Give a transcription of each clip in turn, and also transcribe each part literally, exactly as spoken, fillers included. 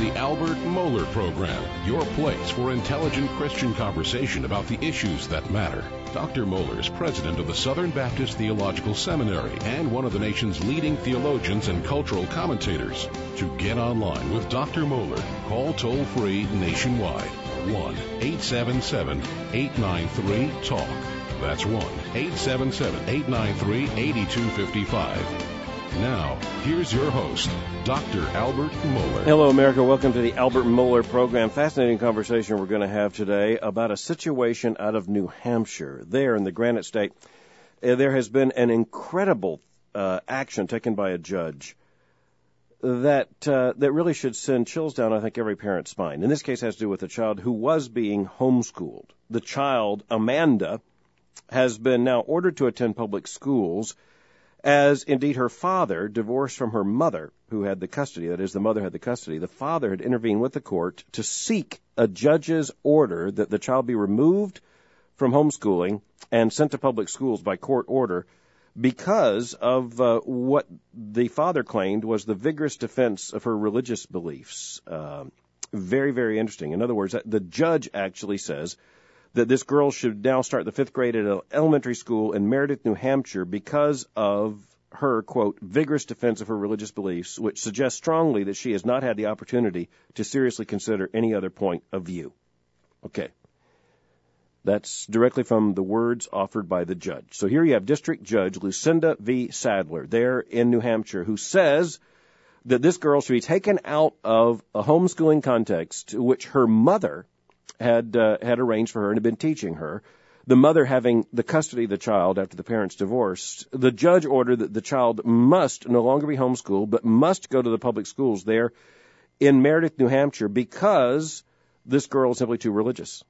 the Albert Mohler Program, your place for intelligent Christian conversation about the issues that matter. Doctor Mohler is president of the Southern Baptist Theological Seminary and one of the nation's leading theologians and cultural commentators. To get online with Doctor Mohler, call toll-free nationwide, one eight seven seven, eight nine three, talk. That's one eight seven seven, eight nine three, eight two five five. Now, here's your host, Doctor Albert Mohler. Hello, America. Welcome to the Albert Mohler Program. Fascinating conversation we're going to have today about a situation out of New Hampshire. There in the Granite State, uh, there has been an incredible uh, action taken by a judge that uh, that really should send chills down, I think, every parent's spine. In this case, it has to do with a child who was being homeschooled. The child, Amanda, has been now ordered to attend public schools, as indeed her father, divorced from her mother, who had the custody, that is, the mother had the custody, the father had intervened with the court to seek a judge's order that the child be removed from homeschooling and sent to public schools by court order because of uh, what the father claimed was the vigorous defense of her religious beliefs. Uh, very, very interesting. In other words, the judge actually says that this girl should now start the fifth grade at an elementary school in Meredith, New Hampshire, because of her, quote, vigorous defense of her religious beliefs, which suggests strongly that she has not had the opportunity to seriously consider any other point of view. Okay. That's directly from the words offered by the judge. So here you have District Judge Lucinda V. Sadler there in New Hampshire, who says that this girl should be taken out of a homeschooling context, which her mother had uh, had arranged for her and had been teaching her, the mother having the custody of the child after the parents divorced. The judge ordered that the child must no longer be homeschooled, but must go to the public schools there in Meredith, New Hampshire, because this girl is simply too religious.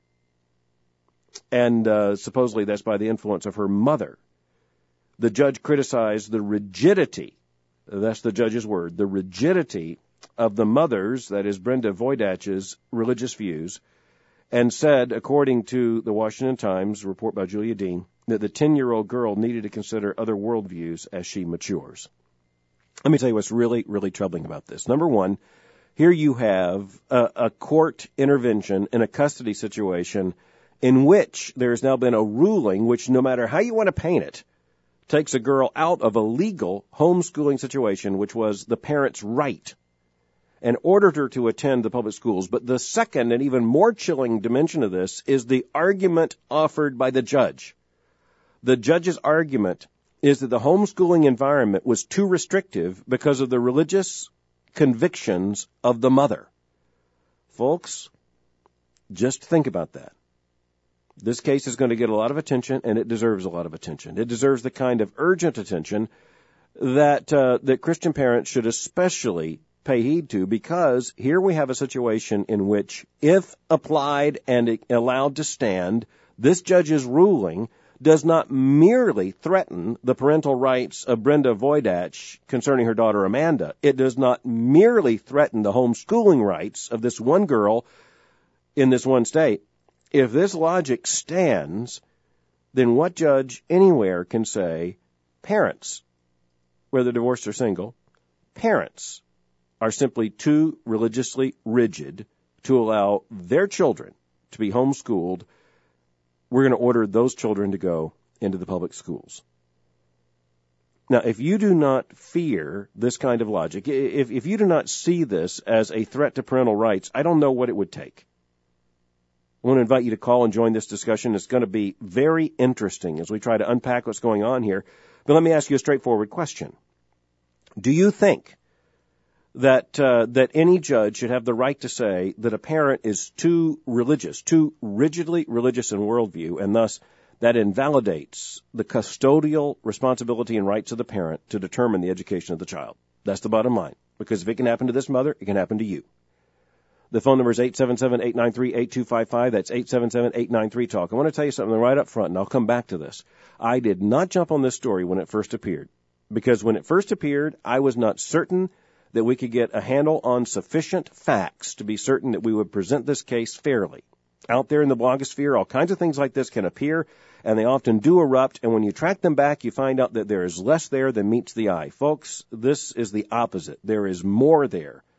And uh, supposedly that's by the influence of her mother. The judge criticized the rigidity, that's the judge's word, the rigidity of the mother's, that is Brenda Voidach's, religious views, and said, according to the Washington Times report by Julia Dean, that the ten-year-old girl needed to consider other worldviews as she matures. Let me tell you what's really, really troubling about this. Number one, here you have a, a court intervention in a custody situation in which there has now been a ruling which, no matter how you want to paint it, takes a girl out of a legal homeschooling situation, which was the parent's right, and ordered her to attend the public schools. But the second and even more chilling dimension of this is the argument offered by the judge. The judge's argument is that the homeschooling environment was too restrictive because of the religious convictions of the mother. Folks, just think about that. This case is going to get a lot of attention, and it deserves a lot of attention. It deserves the kind of urgent attention that uh, that Christian parents should especially pay heed to, because here we have a situation in which, if applied and allowed to stand, this judge's ruling does not merely threaten the parental rights of Brenda Voidach concerning her daughter Amanda. It does not merely threaten the homeschooling rights of this one girl in this one state. If this logic stands, then what judge anywhere can say parents, whether divorced or single, parents are simply too religiously rigid to allow their children to be homeschooled, we're going to order those children to go into the public schools. Now, if you do not fear this kind of logic, if, if you do not see this as a threat to parental rights, I don't know what it would take. I want to invite you to call and join this discussion. It's going to be very interesting as we try to unpack what's going on here. But let me ask you a straightforward question. Do you think that uh, that any judge should have the right to say that a parent is too religious, too rigidly religious in worldview, and thus that invalidates the custodial responsibility and rights of the parent to determine the education of the child? That's the bottom line. Because if it can happen to this mother, it can happen to you. The phone number is eight seven seven, eight nine three, eight two five five. That's eight seven seven, eight nine three, talk. I want to tell you something right up front, and I'll come back to this. I did not jump on this story when it first appeared, because when it first appeared, I was not certain that we could get a handle on sufficient facts to be certain that we would present this case fairly. Out there in the blogosphere, all kinds of things like this can appear, and they often do erupt, and when you track them back, you find out that there is less there than meets the eye. Folks, this is the opposite. There is more there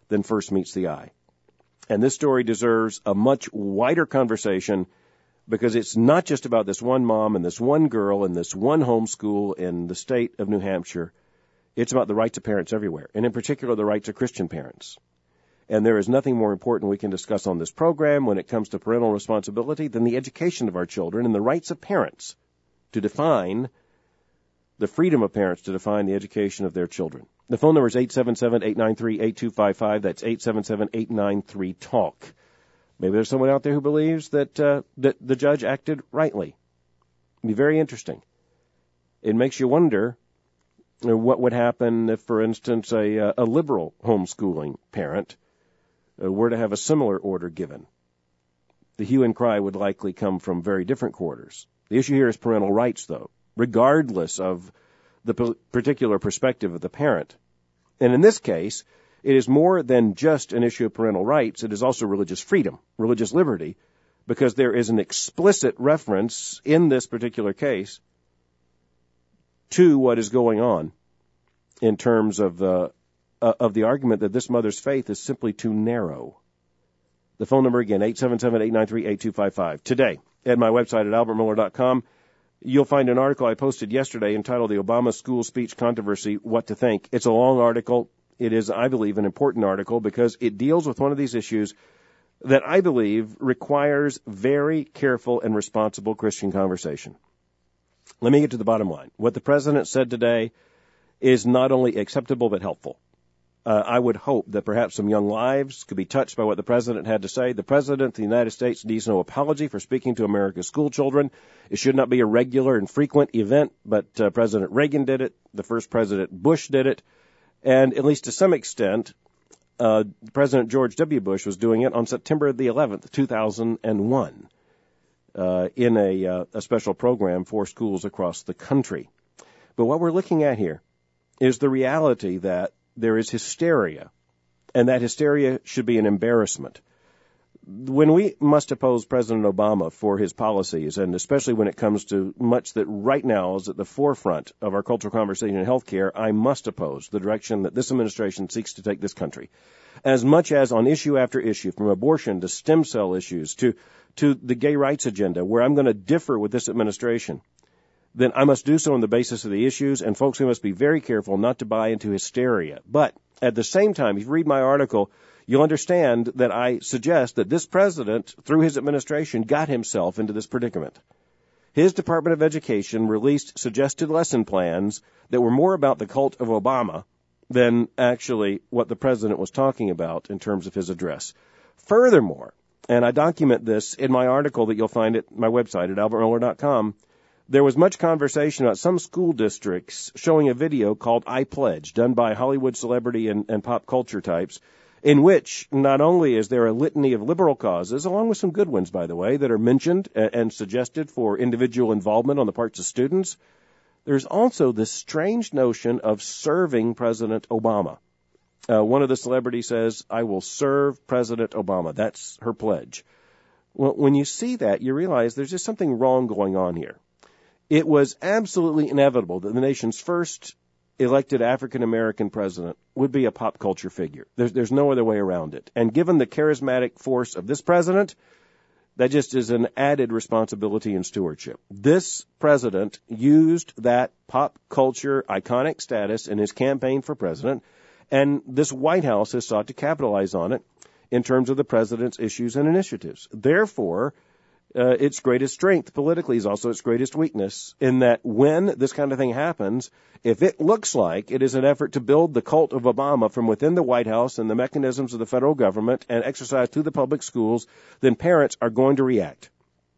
than first meets the eye. And this story deserves a much wider conversation because it's not just about this one mom and this one girl and this one homeschool in the state of New Hampshire. It's about the rights of parents everywhere, and in particular the rights of Christian parents. And there is nothing more important we can discuss on this program when it comes to parental responsibility than the education of our children and the rights of parents to define, the freedom of parents to define the education of their children. The phone number is eight seven seven, eight nine three, eight two five five. That's eight seven seven, eight nine three, talk. Maybe there's someone out there who believes that, uh, that the judge acted rightly. It'd be very interesting. It makes you wonder what would happen if, for instance, a, a liberal homeschooling parent uh, were to have a similar order given. The hue and cry would likely come from very different quarters. The issue here is parental rights, though, regardless of the p- particular perspective of the parent. And in this case, it is more than just an issue of parental rights. It is also religious freedom, religious liberty, because there is an explicit reference in this particular case to what is going on in terms of uh, uh, of the argument that this mother's faith is simply too narrow. The phone number again, eight seven seven, eight nine three, eight two five five. Today, at my website at albert miller dot com, you'll find an article I posted yesterday entitled The Obama School Speech Controversy, What to Think. It's a long article. It is, I believe, an important article because it deals with one of these issues that I believe requires very careful and responsible Christian conversation. Let me get to the bottom line. What the president said today is not only acceptable but helpful. Uh, I would hope that perhaps some young lives could be touched by what the president had to say. The president of the United States needs no apology for speaking to America's school children. It should not be a regular and frequent event, but uh, President Reagan did it. The first President Bush did it. And at least to some extent, uh, President George W. Bush was doing it on September the eleventh, two thousand one, uh, in a, uh, a special program for schools across the country. But what we're looking at here is the reality that there is hysteria, and that hysteria should be an embarrassment. When we must oppose President Obama for his policies, and especially when it comes to much that right now is at the forefront of our cultural conversation in healthcare, I must oppose the direction that this administration seeks to take this country. As much as on issue after issue, from abortion to stem cell issues to, to the gay rights agenda, where I'm going to differ with this administration, then I must do so on the basis of the issues, and folks, we must be very careful not to buy into hysteria. But at the same time, if you read my article, you'll understand that I suggest that this president, through his administration, got himself into this predicament. His Department of Education released suggested lesson plans that were more about the cult of Obama than actually what the president was talking about in terms of his address. Furthermore, and I document this in my article that you'll find at my website at albert miller dot com, there was much conversation about some school districts showing a video called I Pledge, done by Hollywood celebrity and, and pop culture types, in which not only is there a litany of liberal causes, along with some good ones, by the way, that are mentioned and suggested for individual involvement on the parts of students, there's also this strange notion of serving President Obama. Uh, one of the celebrities says, I will serve President Obama. That's her pledge. Well, when you see that, you realize there's just something wrong going on here. It was absolutely inevitable that the nation's first elected African-American president would be a pop culture figure. There's, there's no other way around it. And given the charismatic force of this president, that just is an added responsibility and stewardship. This president used that pop culture iconic status in his campaign for president, and this White House has sought to capitalize on it in terms of the president's issues and initiatives. Therefore, Uh, its greatest strength politically is also its greatest weakness, in that when this kind of thing happens, if it looks like it is an effort to build the cult of Obama from within the White House and the mechanisms of the federal government and exercise through the public schools, then parents are going to react.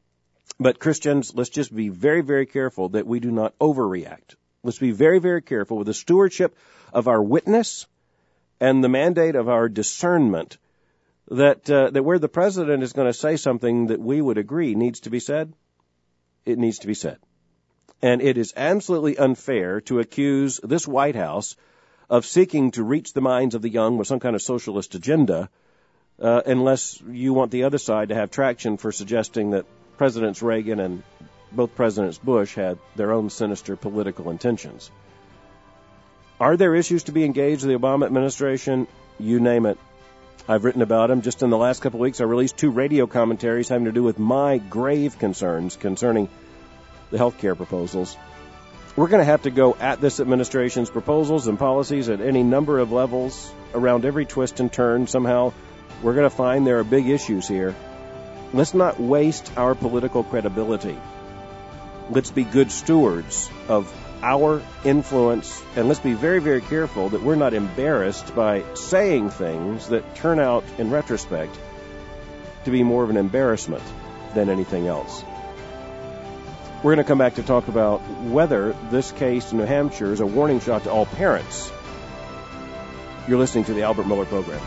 But Christians, let's just be very, very careful that we do not overreact. Let's be very, very careful with the stewardship of our witness and the mandate of our discernment, that uh, that where the president is going to say something that we would agree needs to be said, it needs to be said. And it is absolutely unfair to accuse this White House of seeking to reach the minds of the young with some kind of socialist agenda, uh, unless you want the other side to have traction for suggesting that Presidents Reagan and both Presidents Bush had their own sinister political intentions. Are there issues to be engaged with the Obama administration? You name it. I've written about them. Just in the last couple of weeks, I released two radio commentaries having to do with my grave concerns concerning the health care proposals. We're going to have to go at this administration's proposals and policies at any number of levels, around every twist and turn. Somehow, we're going to find there are big issues here. Let's not waste our political credibility. Let's be good stewards of our influence, and let's be very, very careful that we're not embarrassed by saying things that turn out, in retrospect, to be more of an embarrassment than anything else. We're going to come back to talk about whether this case in New Hampshire is a warning shot to all parents. You're listening to the Albert Miller Program.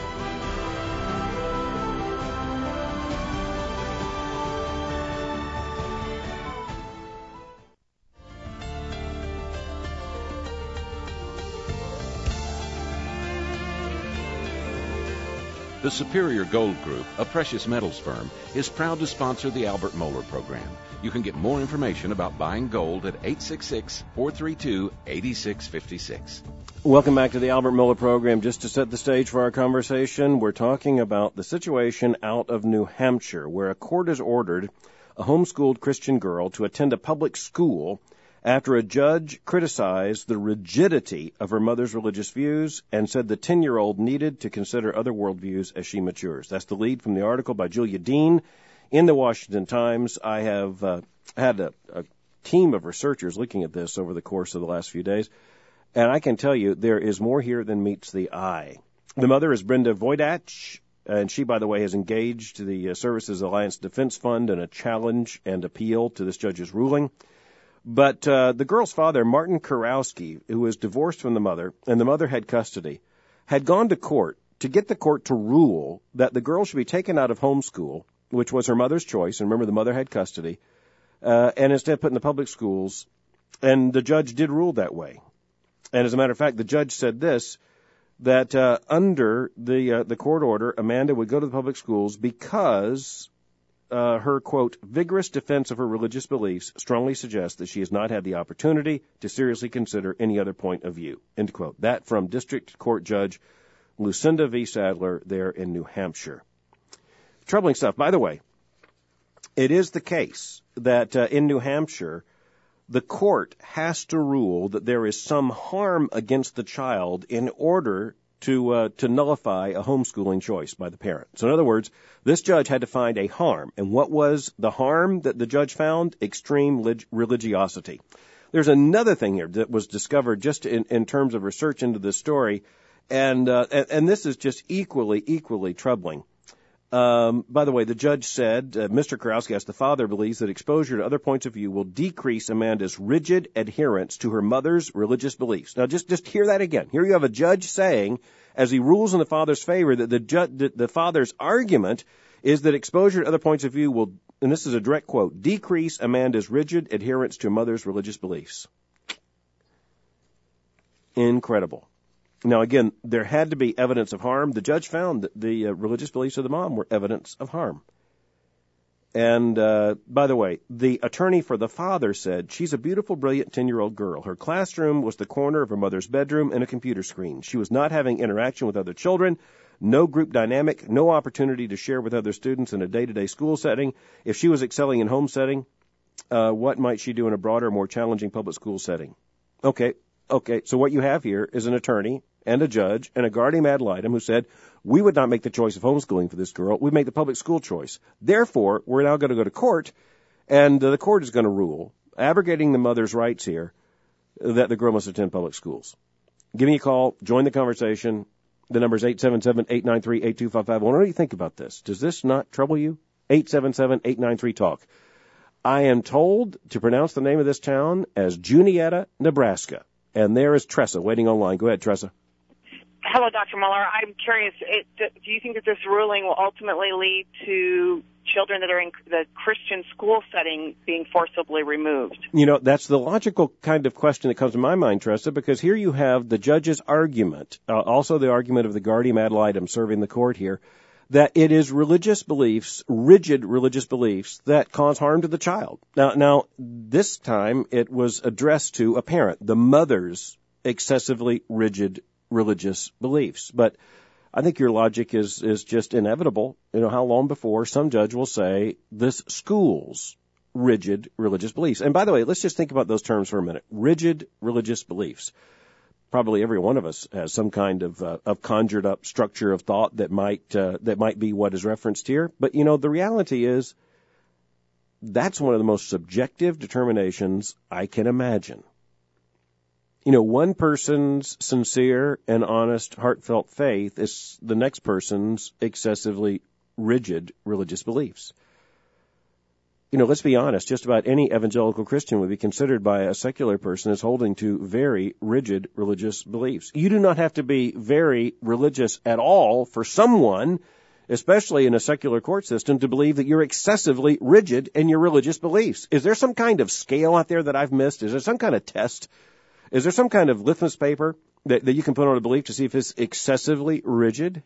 The Superior Gold Group, a precious metals firm, is proud to sponsor the Albert Mohler program. You can get more information about buying gold at eight six six, four three two, eight six five six. Welcome back to the Albert Mohler program. Just to set the stage for our conversation, we're talking about the situation out of New Hampshire, where a court has ordered a homeschooled Christian girl to attend a public school after a judge criticized the rigidity of her mother's religious views and said the ten-year-old needed to consider other worldviews as she matures. That's the lead from the article by Julia Dean in the Washington Times. I have uh, had a, a team of researchers looking at this over the course of the last few days, and I can tell you there is more here than meets the eye. The mother is Brenda Voidach, and she, by the way, has engaged the uh, Services Alliance Defense Fund in a challenge and appeal to this judge's ruling. But uh, the girl's father, Martin Kurowski, who was divorced from the mother, and the mother had custody, had gone to court to get the court to rule that the girl should be taken out of homeschool, which was her mother's choice, and remember the mother had custody, uh, and instead put in the public schools, and the judge did rule that way. And as a matter of fact, the judge said this, that uh, under the uh, the court order, Amanda would go to the public schools because Uh, her, quote, vigorous defense of her religious beliefs strongly suggests that she has not had the opportunity to seriously consider any other point of view, end quote. That from District Court Judge Lucinda V. Sadler there in New Hampshire. Troubling stuff. By the way, it is the case that uh, in New Hampshire, the court has to rule that there is some harm against the child in order to uh, to nullify a homeschooling choice by the parent. So in other words, this judge had to find a harm. And what was the harm that the judge found? Extreme lig- religiosity. There's another thing here that was discovered just in, in terms of research into this story, and, uh, and and this is just equally, equally troubling. Um, by the way, the judge said, uh, Mister Kurowski, as the father, believes that exposure to other points of view will decrease Amanda's rigid adherence to her mother's religious beliefs. Now, just, just hear that again. Here you have a judge saying, as he rules in the father's favor, that the, ju- the, the father's argument is that exposure to other points of view will, and this is a direct quote, decrease Amanda's rigid adherence to mother's religious beliefs. Incredible. Now, again, there had to be evidence of harm. The judge found that the uh, religious beliefs of the mom were evidence of harm. And, uh, by the way, the attorney for the father said, she's a beautiful, brilliant ten-year-old girl. Her classroom was the corner of her mother's bedroom and a computer screen. She was not having interaction with other children, no group dynamic, no opportunity to share with other students in a day-to-day school setting. If she was excelling in home setting, uh, what might she do in a broader, more challenging public school setting? Okay. Okay, so what you have here is an attorney and a judge and a guardian ad litem who said, we would not make the choice of homeschooling for this girl. We'd make the public school choice. Therefore, we're now going to go to court, and uh, the court is going to rule, abrogating the mother's rights here, that the girl must attend public schools. Give me a call. Join the conversation. The number is eight seven seven, eight nine three, eight two five five. What do you think about this? Does this not trouble you? eight seven seven, eight nine three, talk. I am told to pronounce the name of this town as Juniata, Nebraska. And there is Tressa waiting online. Go ahead, Tressa. Hello, Doctor Muller. I'm curious, it, do you think that this ruling will ultimately lead to children that are in the Christian school setting being forcibly removed? You know, that's the logical kind of question that comes to my mind, Tressa, because here you have the judge's argument, uh, also the argument of the guardian ad litem serving the court here, that it is religious beliefs, rigid religious beliefs, that cause harm to the child. Now, now, this time it was addressed to a parent, the mother's excessively rigid religious beliefs. But I think your logic is, is just inevitable. You know, how long before some judge will say this school's rigid religious beliefs. And by the way, let's just think about those terms for a minute. Rigid religious beliefs. Probably every one of us has some kind of uh, of conjured up structure of thought that might uh, that might be what is referenced here. But, you know, the reality is that's one of the most subjective determinations I can imagine. You know, one person's sincere and honest, heartfelt faith is the next person's excessively rigid religious beliefs. You know, let's be honest, just about any evangelical Christian would be considered by a secular person as holding to very rigid religious beliefs. You do not have to be very religious at all for someone, especially in a secular court system, to believe that you're excessively rigid in your religious beliefs. Is there some kind of scale out there that I've missed? Is there some kind of test? Is there some kind of litmus paper that, that you can put on a belief to see if it's excessively rigid?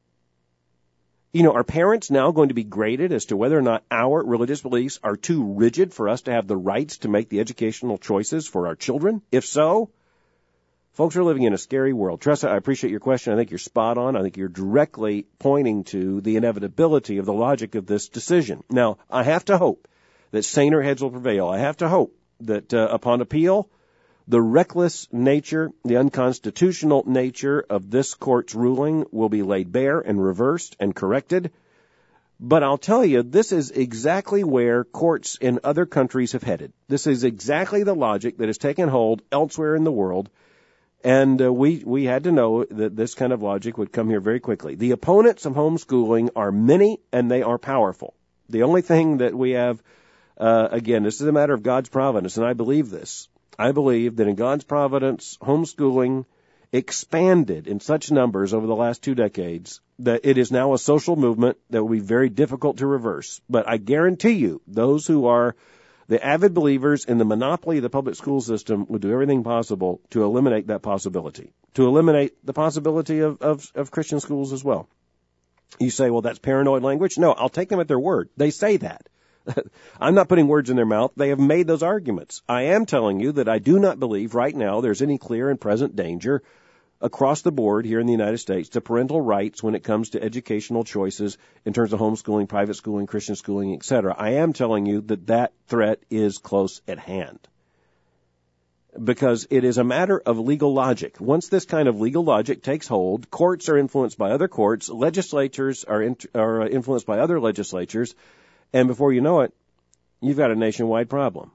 You know, are parents now going to be graded as to whether or not our religious beliefs are too rigid for us to have the rights to make the educational choices for our children? If so, folks are living in a scary world. Tressa, I appreciate your question. I think you're spot on. I think you're directly pointing to the inevitability of the logic of this decision. Now, I have to hope that saner heads will prevail. I have to hope that uh, upon appeal, the reckless nature, the unconstitutional nature of this court's ruling will be laid bare and reversed and corrected. But I'll tell you, this is exactly where courts in other countries have headed. This is exactly the logic that has taken hold elsewhere in the world. And uh, we, we had to know that this kind of logic would come here very quickly. The opponents of homeschooling are many and they are powerful. The only thing that we have, uh, again, this is a matter of God's providence, and I believe this. I believe that in God's providence, homeschooling expanded in such numbers over the last two decades that it is now a social movement that will be very difficult to reverse. But I guarantee you, those who are the avid believers in the monopoly of the public school system would do everything possible to eliminate that possibility, to eliminate the possibility of, of, of Christian schools as well. You say, well, that's paranoid language. No, I'll take them at their word. They say that. I'm not putting words in their mouth. They have made those arguments. I am telling you that I do not believe right now there's any clear and present danger across the board here in the United States to parental rights when it comes to educational choices in terms of homeschooling, private schooling, Christian schooling, et cetera. I am telling you that that threat is close at hand because it is a matter of legal logic. Once this kind of legal logic takes hold, courts are influenced by other courts, legislatures are, in, are influenced by other legislatures, and before you know it, you've got a nationwide problem.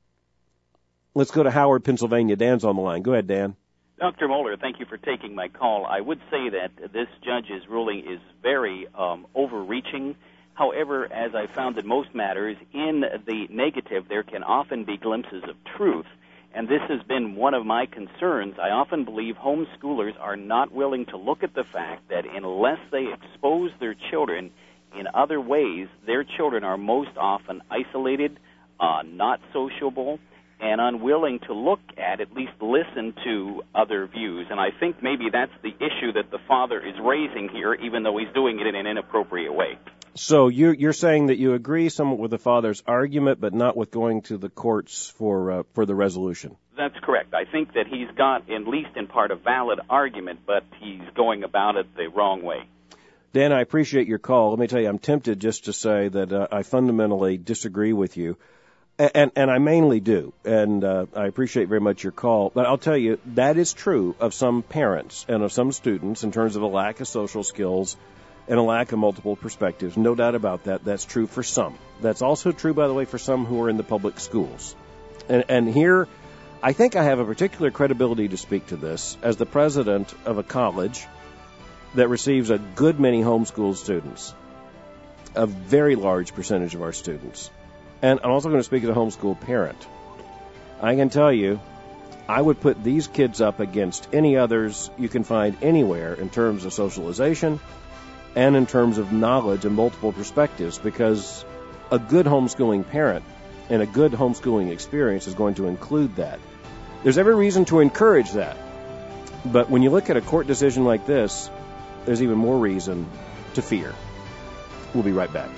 Let's go to Howard, Pennsylvania. Dan's on the line. Go ahead, Dan. Doctor Moeller, thank you for taking my call. I would say that this judge's ruling is very um, overreaching. However, as I found in most matters, in the negative, there can often be glimpses of truth. And this has been one of my concerns. I often believe homeschoolers are not willing to look at the fact that unless they expose their children in other ways, their children are most often isolated, uh, not sociable, and unwilling to look at, at least listen to other views. And I think maybe that's the issue that the father is raising here, even though he's doing it in an inappropriate way. So you're, you're saying that you agree somewhat with the father's argument, but not with going to the courts for uh, for the resolution. That's correct. I think that he's got, at least in part, a valid argument, but he's going about it the wrong way. Dan, I appreciate your call. Let me tell you, I'm tempted just to say that uh, I fundamentally disagree with you, and, and, and I mainly do, and uh, I appreciate very much your call. But I'll tell you, that is true of some parents and of some students in terms of a lack of social skills and a lack of multiple perspectives. No doubt about that. That's true for some. That's also true, by the way, for some who are in the public schools. And, and here, I think I have a particular credibility to speak to this as the president of a college that receives a good many homeschool students, a very large percentage of our students. And I'm also going to speak as a homeschool parent. I can tell you, I would put these kids up against any others you can find anywhere in terms of socialization and in terms of knowledge and multiple perspectives, because a good homeschooling parent and a good homeschooling experience is going to include that. There's every reason to encourage that. But when you look at a court decision like this, there's even more reason to fear. We'll be right back.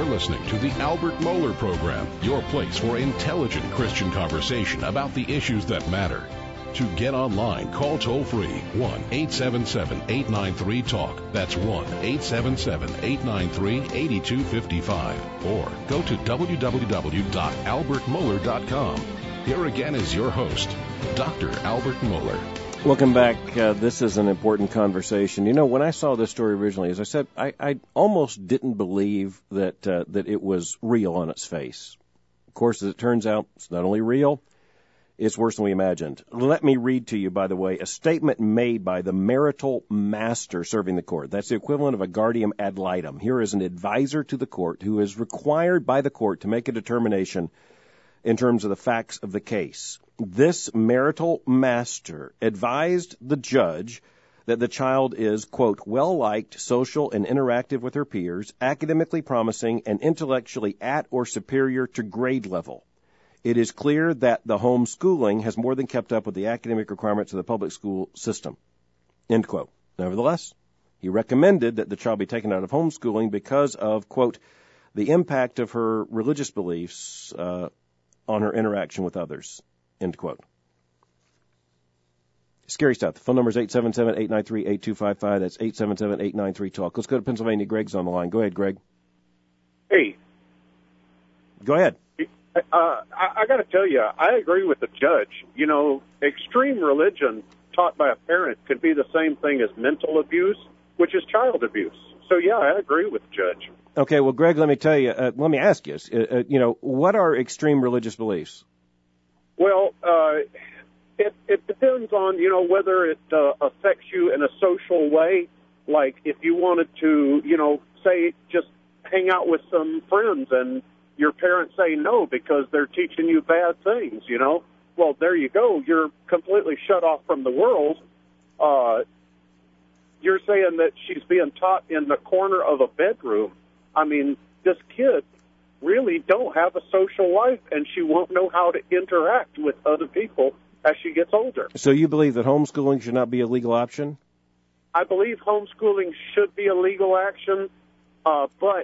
listening to the Albert Mohler Program, your place for intelligent Christian conversation about the issues that matter. To get online, call toll-free one eight seven seven, eight nine three, talk. That's one eight seven seven, eight nine three, eight two five five. Or go to w w w dot albert mohler dot com. Here again is your host, Doctor Albert Mohler. Welcome back. Uh, this is an important conversation. You know, when I saw this story originally, as I said, I, I almost didn't believe that uh, that it was real on its face. Of course, as it turns out, it's not only real, it's worse than we imagined. Let me read to you, by the way, a statement made by the marital master serving the court. That's the equivalent of a guardian ad litem. Here is an advisor to the court who is required by the court to make a determination in terms of the facts of the case. This marital master advised the judge that the child is, quote, well-liked, social, and interactive with her peers, academically promising, and intellectually at or superior to grade level. It is clear that the homeschooling has more than kept up with the academic requirements of the public school system, end quote. Nevertheless, he recommended that the child be taken out of homeschooling because of, quote, the impact of her religious beliefs uh, on her interaction with others, end quote. Scary stuff. The phone number is eight seven seven, eight nine three, eight two five five. That's eight seven seven, eight nine three, talk. Let's go to Pennsylvania. Greg's on the line. Go ahead, Greg. Hey. Go ahead. Uh, I, I got to tell you, I agree with the judge. You know, extreme religion taught by a parent could be the same thing as mental abuse, which is child abuse. So, yeah, I agree with the judge. Okay, well, Greg, let me tell you, uh, let me ask you, uh, uh, you know, what are extreme religious beliefs? Well, uh, it, it depends on, you know, whether it uh, affects you in a social way. Like if you wanted to, you know, say just hang out with some friends and your parents say no because they're teaching you bad things, you know. Well, there you go. You're completely shut off from the world. Uh, you're saying that she's being taught in the corner of a bedroom. I mean, this kid really don't have a social life, and she won't know how to interact with other people as she gets older. So you believe that homeschooling should not be a legal option? I believe homeschooling should be a legal action, uh, but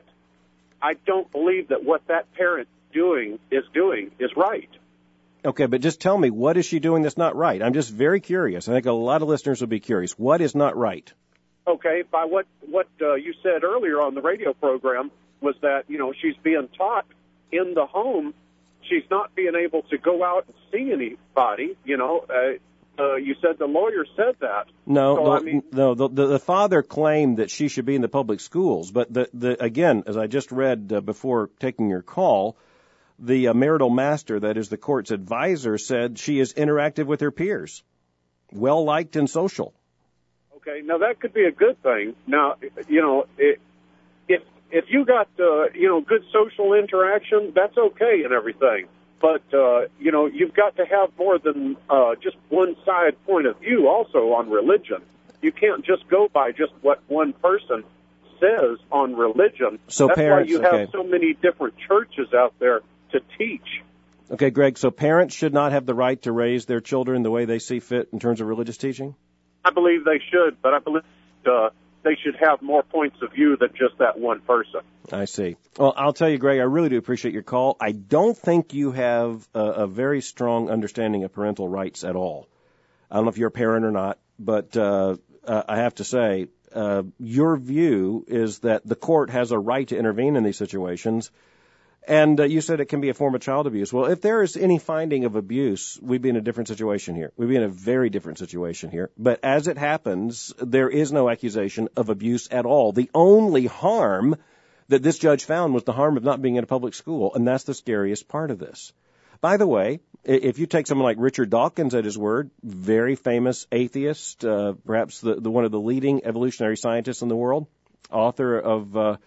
I don't believe that what that parent doing is doing is right. Okay, but just tell me, what is she doing that's not right? I'm just very curious. I think a lot of listeners will be curious. What is not right? Okay, by what what uh, you said earlier on the radio program was that, you know, she's being taught in the home. She's not being able to go out and see anybody, you know. Uh, uh, you said the lawyer said that. No, so, no, I mean, no the, the, the father claimed that she should be in the public schools. But, the, the, again, as I just read uh, before taking your call, the uh, marital master, that is the court's advisor, said she is interactive with her peers, well-liked and social. Okay, now that could be a good thing. Now, you know, it, if if you got, uh, you know, good social interaction, that's okay and everything. But, uh, you know, you've got to have more than uh, just one side point of view also on religion. You can't just go by just what one person says on religion. So that's parents, why you have okay. so many different churches out there to teach. Okay, Greg, so parents should not have the right to raise their children the way they see fit in terms of religious teaching? I believe they should, but I believe uh, they should have more points of view than just that one person. I see. Well, I'll tell you, Greg, I really do appreciate your call. I don't think you have a, a very strong understanding of parental rights at all. I don't know if you're a parent or not, but uh, uh, I have to say, uh, your view is that the court has a right to intervene in these situations. And uh, you said it can be a form of child abuse. Well, if there is any finding of abuse, we'd be in a different situation here. We'd be in a very different situation here. But as it happens, there is no accusation of abuse at all. The only harm that this judge found was the harm of not being in a public school, and that's the scariest part of this. By the way, if you take someone like Richard Dawkins at his word, very famous atheist, uh, perhaps the, the one of the leading evolutionary scientists in the world, author of uh,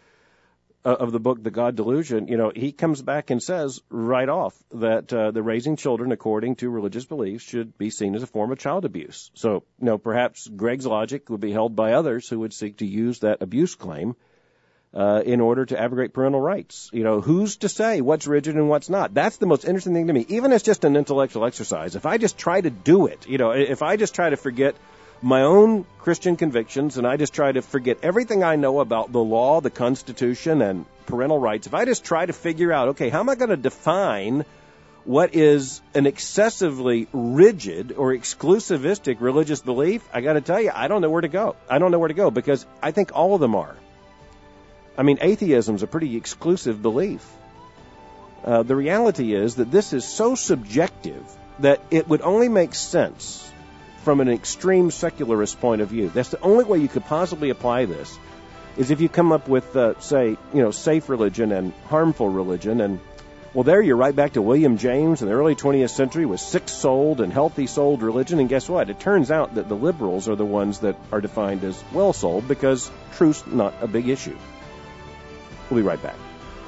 of the book The God Delusion, you know, he comes back and says right off that uh, the raising children according to religious beliefs should be seen as a form of child abuse. So, you know, perhaps Greg's logic would be held by others who would seek to use that abuse claim uh, in order to abrogate parental rights. You know, who's to say what's rigid and what's not? That's the most interesting thing to me. Even as just an intellectual exercise, if I just try to do it, you know, if I just try to forget my own Christian convictions, and I just try to forget everything I know about the law, the Constitution, and parental rights, if I just try to figure out, okay, how am I going to define what is an excessively rigid or exclusivistic religious belief, I got to tell you, I don't know where to go. I don't know where to go because I think all of them are. I mean, atheism's a pretty exclusive belief. Uh, the reality is that this is so subjective that it would only make sense from an extreme secularist point of view. That's the only way you could possibly apply this, is if you come up with, uh, say, you know, safe religion and harmful religion, and well, there you're right back to William James in the early twentieth century with sick-souled and healthy-souled religion, and guess what? It turns out that the liberals are the ones that are defined as well-souled because truth's not a big issue. We'll be right back.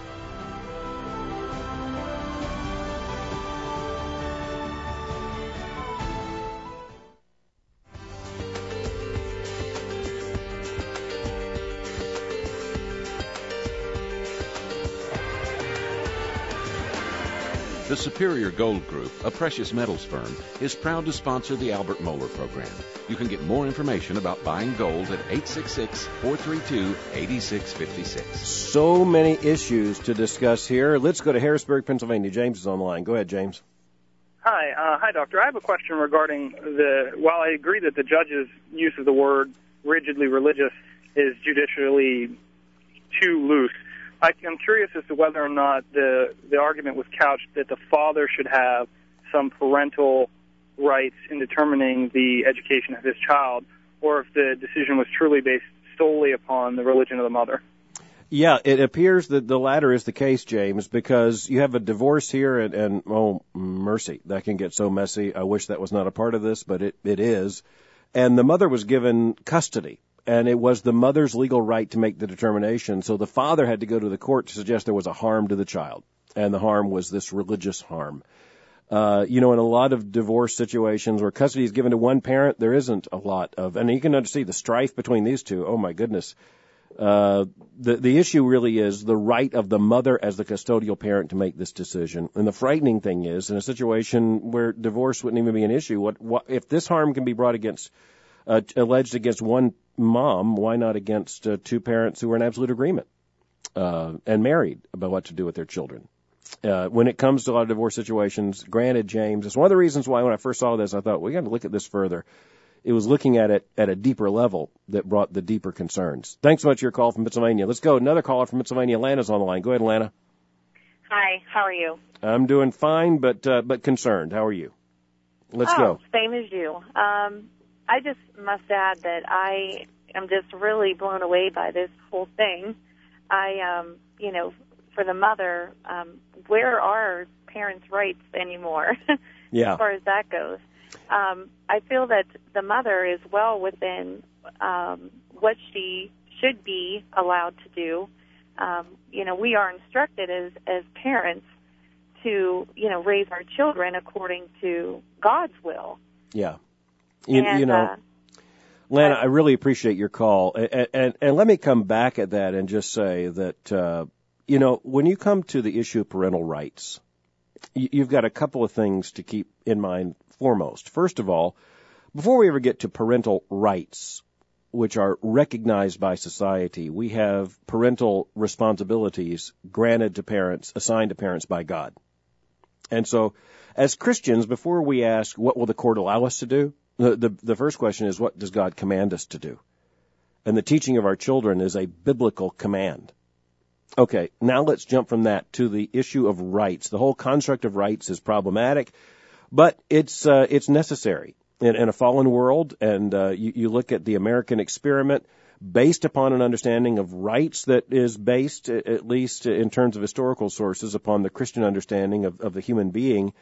The Superior Gold Group, a precious metals firm, is proud to sponsor the Albert Mohler program. You can get more information about buying gold at eight six six, four three two, eight six five six. So many issues to discuss here. Let's go to Harrisburg, Pennsylvania. James is on the line. Go ahead, James. Hi, uh, hi, Doctor. I have a question regarding the, while I agree that the judge's use of the word rigidly religious is judicially too loose, I'm curious as to whether or not the, the argument was couched that the father should have some parental rights in determining the education of his child, or if the decision was truly based solely upon the religion of the mother. Yeah, it appears that the latter is the case, James, because you have a divorce here, and, and oh, mercy, that can get so messy. I wish that was not a part of this, but it, it is. And the mother was given custody. And it was the mother's legal right to make the determination. So the father had to go to the court to suggest there was a harm to the child. And the harm was this religious harm. Uh, you know, in a lot of divorce situations where custody is given to one parent, there isn't a lot of, and you can see the strife between these two. Oh my goodness. Uh, the, the issue really is the right of the mother as the custodial parent to make this decision. And the frightening thing is, in a situation where divorce wouldn't even be an issue, what, what if this harm can be brought against, uh, alleged against one mom, why not against uh, two parents who are in absolute agreement uh, and married about what to do with their children? Uh, when it comes to a lot of divorce situations, granted, James, it's one of the reasons why when I first saw this, I thought, we got to look at this further. It was looking at it at a deeper level that brought the deeper concerns. Thanks so much for your call from Pennsylvania. Let's go. Another caller from Pennsylvania. Atlanta's on the line. Go ahead, Atlanta. Hi, how are you? I'm doing fine, but uh, but concerned. How are you? Let's oh, go. Same as you. Um, I just must add that I am just really blown away by this whole thing. I, um, you know, for the mother, um, where are parents' rights anymore yeah. as far as that goes? Um, I feel that the mother is well within um, what she should be allowed to do. Um, you know, we are instructed as, as parents to, you know, raise our children according to God's will. Yeah. You, and, you know, uh, Lana, I really appreciate your call. And, and, and let me come back at that and just say that, uh, you know, when you come to the issue of parental rights, you, you've got a couple of things to keep in mind foremost. First of all, before we ever get to parental rights, which are recognized by society, we have parental responsibilities granted to parents, assigned to parents by God. And so, as Christians, before we ask, what will the court allow us to do? The, the, the first question is, what does God command us to do? And the teaching of our children is a biblical command. Okay, now let's jump from that to the issue of rights. The whole construct of rights is problematic, but it's uh, it's necessary in, in a fallen world. And uh, you, you look at the American experiment based upon an understanding of rights that is based, at least in terms of historical sources, upon the Christian understanding of, of the human being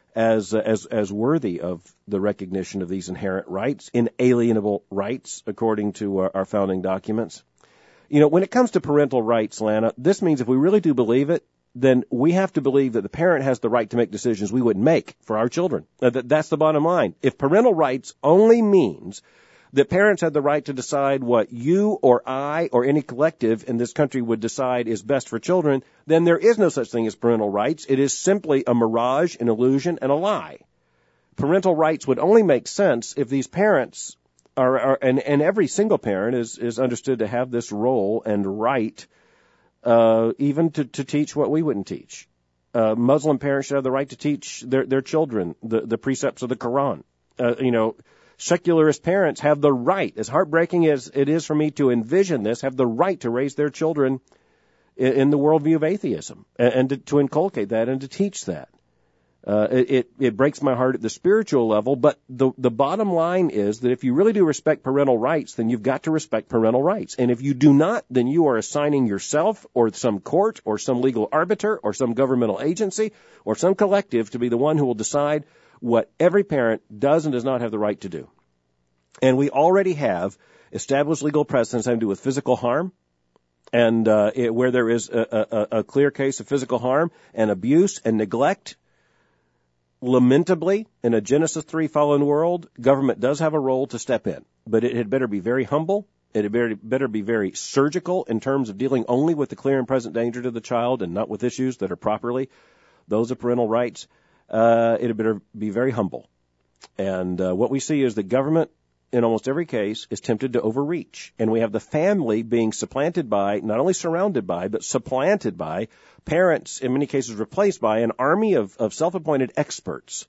as as as worthy of the recognition of these inherent rights, inalienable rights, according to our, our founding documents. You know, when it comes to parental rights, Lana, this means if we really do believe it, then we have to believe that the parent has the right to make decisions we wouldn't make for our children. Uh, that, that's the bottom line. If parental rights only means that parents have the right to decide what you or I or any collective in this country would decide is best for children, then there is no such thing as parental rights. It is simply a mirage, an illusion, and a lie. Parental rights would only make sense if these parents are, are and, and every single parent is, is understood to have this role and right, uh, even to, to teach what we wouldn't teach. Uh, Muslim parents should have the right to teach their, their children the, the precepts of the Quran. Uh, you know, secularist parents have the right, as heartbreaking as it is for me to envision this, have the right to raise their children in, in the worldview of atheism and, and to, to inculcate that and to teach that. Uh, it, it breaks my heart at the spiritual level, but the, the bottom line is that if you really do respect parental rights, then you've got to respect parental rights. And if you do not, then you are assigning yourself or some court or some legal arbiter or some governmental agency or some collective to be the one who will decide what every parent does and does not have the right to do. And we already have established legal precedents having to do with physical harm, and uh, it, where there is a, a, a clear case of physical harm and abuse and neglect. Lamentably, in a Genesis three fallen world, government does have a role to step in, but it had better be very humble. It had better, better be very surgical in terms of dealing only with the clear and present danger to the child and not with issues that are properly those of parental rights. Uh, it had better be very humble. And uh, what we see is that government, in almost every case, is tempted to overreach. And we have the family being supplanted by, not only surrounded by, but supplanted by parents, in many cases replaced by, an army of, of self-appointed experts.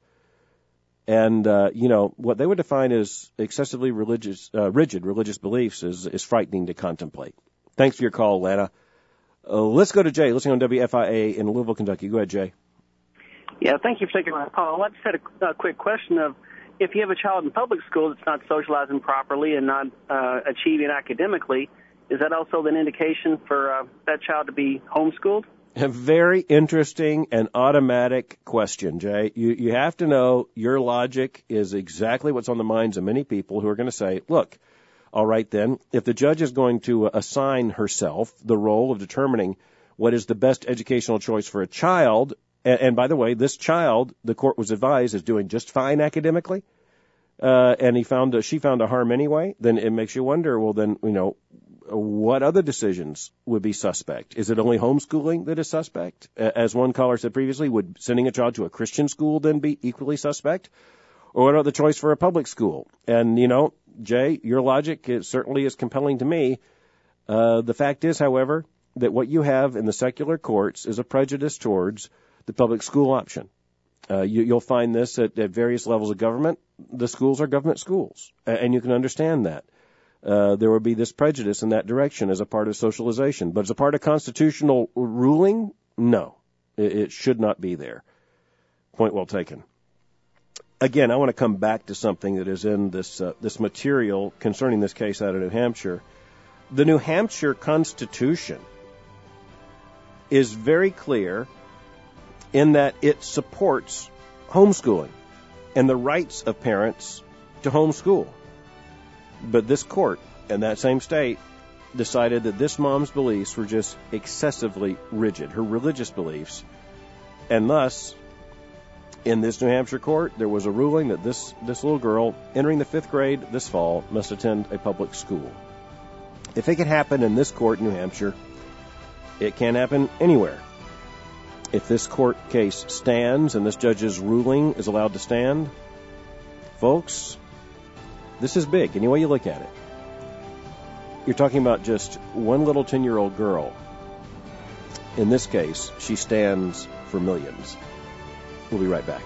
And, uh, you know, what they would define as excessively religious, uh, rigid religious beliefs is, is frightening to contemplate. Thanks for your call, Lana. Uh, let's go to Jay, listening on W F I A in Louisville, Kentucky. Go ahead, Jay. Yeah, thank you for taking my call. I just had a, a quick question of, if you have a child in public school that's not socializing properly and not uh, achieving academically, is that also an indication for uh, that child to be homeschooled? A very interesting and automatic question, Jay. You, you have to know your logic is exactly what's on the minds of many people who are going to say, look, all right then, if the judge is going to assign herself the role of determining what is the best educational choice for a child, and, and by the way, this child, the court was advised, is doing just fine academically, uh, and he found a, she found a harm anyway, then it makes you wonder, well then, you know, what other decisions would be suspect? Is it only homeschooling that is suspect? As one caller said previously, would sending a child to a Christian school then be equally suspect? Or what about the choice for a public school? And, you know, Jay, your logic is, certainly is compelling to me. Uh, the fact is, however, that what you have in the secular courts is a prejudice towards the public school option. Uh, you, you'll find this at, at various levels of government. The schools are government schools, and you can understand that. Uh, there would be this prejudice in that direction as a part of socialization. But as a part of constitutional ruling, no, it, it should not be there. Point well taken. Again, I want to come back to something that is in this uh, this material concerning this case out of New Hampshire. The New Hampshire Constitution is very clear in that it supports homeschooling and the rights of parents to homeschool. But this court in that same state decided that this mom's beliefs were just excessively rigid, her religious beliefs. And thus, in this New Hampshire court, there was a ruling that this, this little girl entering the fifth grade this fall must attend a public school. If it can happen in this court in New Hampshire, it can happen anywhere. If this court case stands and this judge's ruling is allowed to stand, folks, this is big, any way you look at it. You're talking about just one little ten-year-old girl. In this case, she stands for millions. We'll be right back.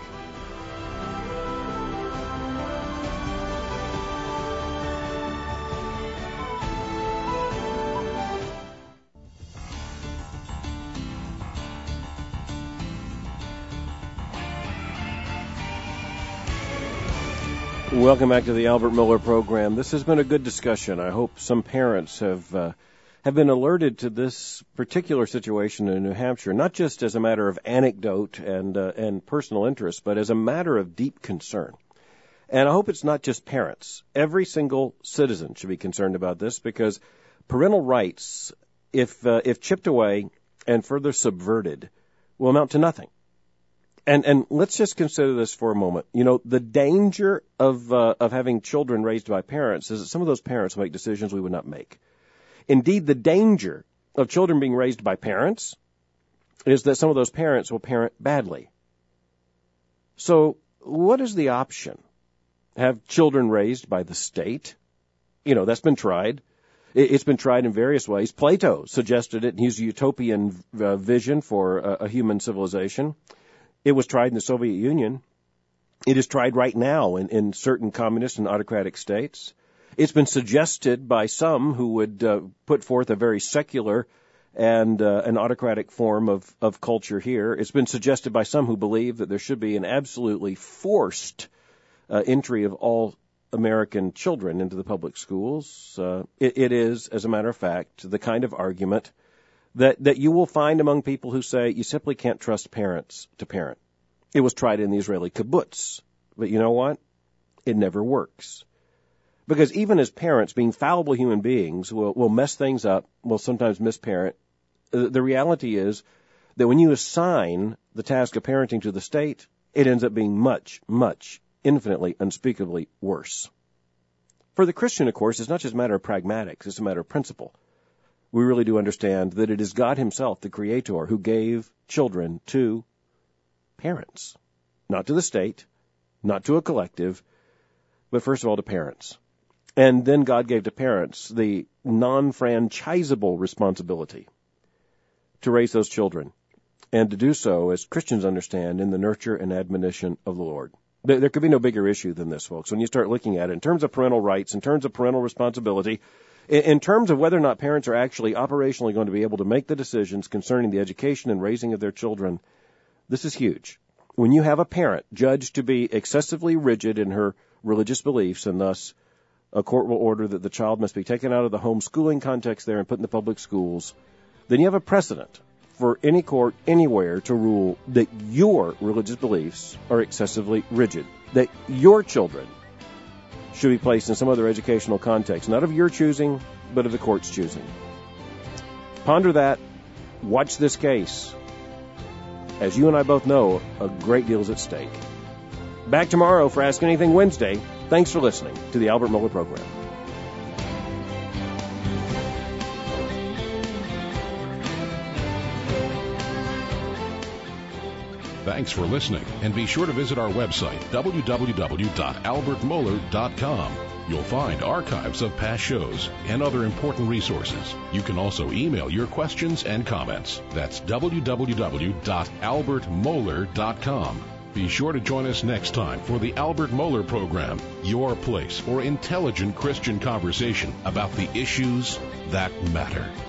Welcome back to the Albert Miller program. This has been a good discussion. I hope some parents have uh, have been alerted to this particular situation in New Hampshire, not just as a matter of anecdote and uh, and personal interest, but as a matter of deep concern. And I hope it's not just parents. Every single citizen should be concerned about this, because parental rights, if uh, if chipped away and further subverted, will amount to nothing. And and let's just consider this for a moment. You know, the danger of uh, of having children raised by parents is that some of those parents make decisions we would not make. Indeed, the danger of children being raised by parents is that some of those parents will parent badly. So what is the option? Have children raised by the state You know, that's been tried. It's been tried in various ways. Plato suggested it in his utopian uh, vision for a, a human civilization. It was tried in the Soviet Union. It is tried right now in, in certain communist and autocratic states. It's been suggested by some who would uh, put forth a very secular and uh, an autocratic form of, of culture here. It's been suggested by some who believe that there should be an absolutely forced uh, entry of all American children into the public schools. Uh, it, it is, as a matter of fact, the kind of argument that, that you will find among people who say you simply can't trust parents to parent. It was tried in the Israeli kibbutz, but you know what? It never works. Because even as parents, being fallible human beings, will, will mess things up, will sometimes misparent. The reality is that when you assign the task of parenting to the state, it ends up being much, much infinitely, unspeakably worse. For the Christian, of course, it's not just a matter of pragmatics, it's a matter of principle. We really do understand that it is God himself, the Creator, who gave children to parents. Not to the state, not to a collective, but first of all to parents. And then God gave to parents the non-franchisable responsibility to raise those children, and to do so, as Christians understand, in the nurture and admonition of the Lord. There could be no bigger issue than this, folks, when you start looking at it in terms of parental rights, in terms of parental responsibility, in terms of whether or not parents are actually operationally going to be able to make the decisions concerning the education and raising of their children. This is huge. When you have a parent judged to be excessively rigid in her religious beliefs, and thus a court will order that the child must be taken out of the homeschooling context there and put in the public schools, then you have a precedent for any court anywhere to rule that your religious beliefs are excessively rigid, that your children should be placed in some other educational context, not of your choosing, but of the court's choosing. Ponder that. Watch this case. As you and I both know, a great deal is at stake. Back tomorrow for Ask Anything Wednesday. Thanks for listening to the Albert Mohler Program. Thanks for listening, and be sure to visit our website, w w w dot albert mohler dot com. You'll find archives of past shows and other important resources. You can also email your questions and comments. That's w w w dot albert mohler dot com. Be sure to join us next time for the Albert Mohler Program, your place for intelligent Christian conversation about the issues that matter.